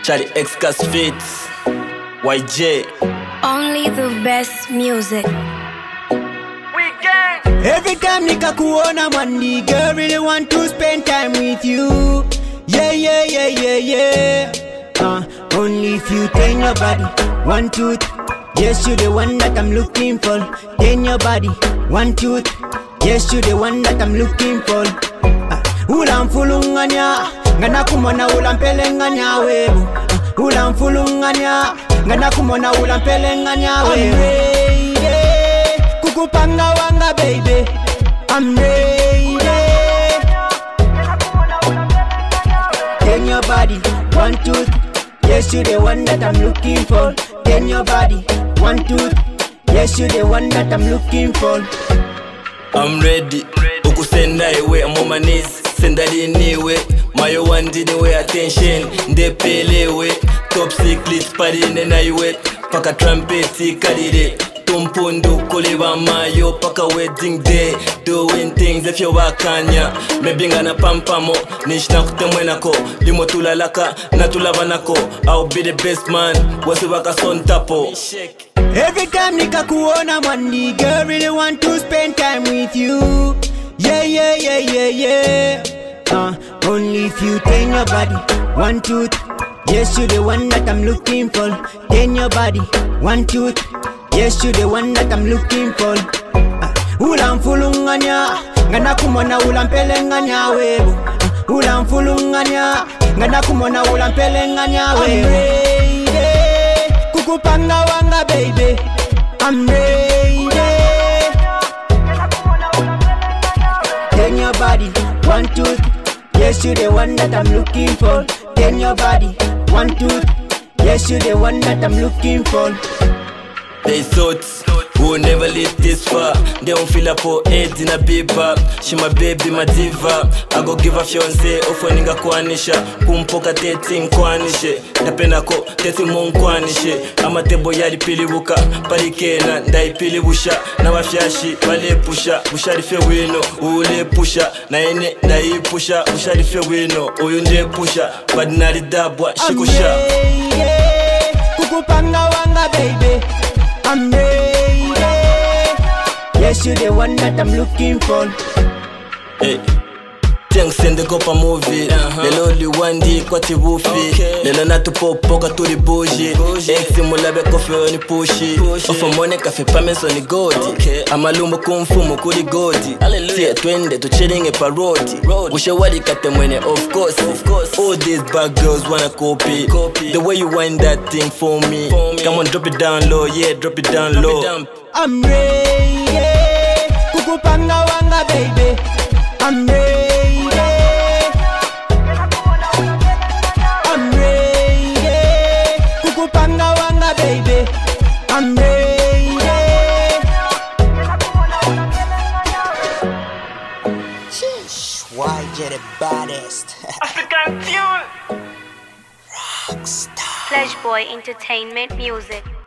Charlie X-Cast Fits, YJ. Only the best music. Every time nika kuona money, girl really want to spend time with you. Yeah, yeah, yeah, yeah, yeah. Only if you turn your body, 1, 2, 3. Yes, you the one that I'm looking for. Turn your body, 1, 2, 3. Yes, you the one that I'm looking for. Ulamfulunganya, ngana kumona ulampelenganya webu. Ulamfulunganya, ngana kumona ulampelenganya webu. Kukupanga wanga baby, I'm ready. Turn your body, 1, 2, 3. Yes, you the one that I'm looking for. Turn your body, 1, 2, 3. Yes, you the one that I'm looking for. I'm ready. Ukusenda iwe, I'm on my knees. Senda liniwe, mayo wandi niwe attention. Ndepelewe, top secret party nena iwe. Paka trumpeti kalire. Tumpundu kuleba mayo paka wedding day. Doing things if you wakanya. Mebinga na pampamo, nishna kutemwenako. Limo tulalaka, na tulabanako. I'll be the best man, wasi waka son tapo. Every time nika kuona money, girl really want to spend time with you. Yeah, yeah, yeah, yeah, yeah. Only if you turn your body, 1, 2, 3. Yes, you the one that I'm looking for. Turn your body, 1, 2, 3. Yes, you the one that I'm looking for. Ulamfulunganya, ngana kumona ulampelenganya webu. Ulamfulunganya, ngana kumona ulampelenganya webu. Kukupanga wanga baby, I'm ready. Turn your body, 1, 2, 3. Yes, you the one that I'm looking for. Turn your body, 1, 2, 3. Yes, you the one that I'm looking for. They thought we'll never live this far. They don't feel up for AIDS in a biba. She my baby, my diva. I go give a fiance, ofaninga kwanisha. Kumpoka dating kwanishe. Napenda ko, teti mon kwanishe. Ama tebo yali pilibuka. Palikena, ndai pilibusha. Na wafyashi, wale pusha. Bushari fe wino, ule pusha. Na ene, ndai pusha. Bushari fe wino, uyunde pusha. Badinari dabwa, shikusha. Kukupanga wanga baby, I'm ready. Yes, you the one that I'm looking for. Hey. Thanks and the gopa movie. The lonely one day kwati wufi. Lelo natupopoka tuli bougie. Ex mulabe kofi oni pushi. Ofa mone kafe pameso ni godi. Amalumo kumfumo kuli godi. Tia twende to chilling parody. Ushe wadi kate mwene of course. All these bad girls wanna copy. The way you wind that thing for me. Come on, drop it down low, yeah, drop it down low. I'm ready. Kukupanga wanga baby, I'm ready. I'm ready. Kukupanga wanga baby, I'm ready. YJ the baddest. African tune. Rockstar. Flash Boy Entertainment Music.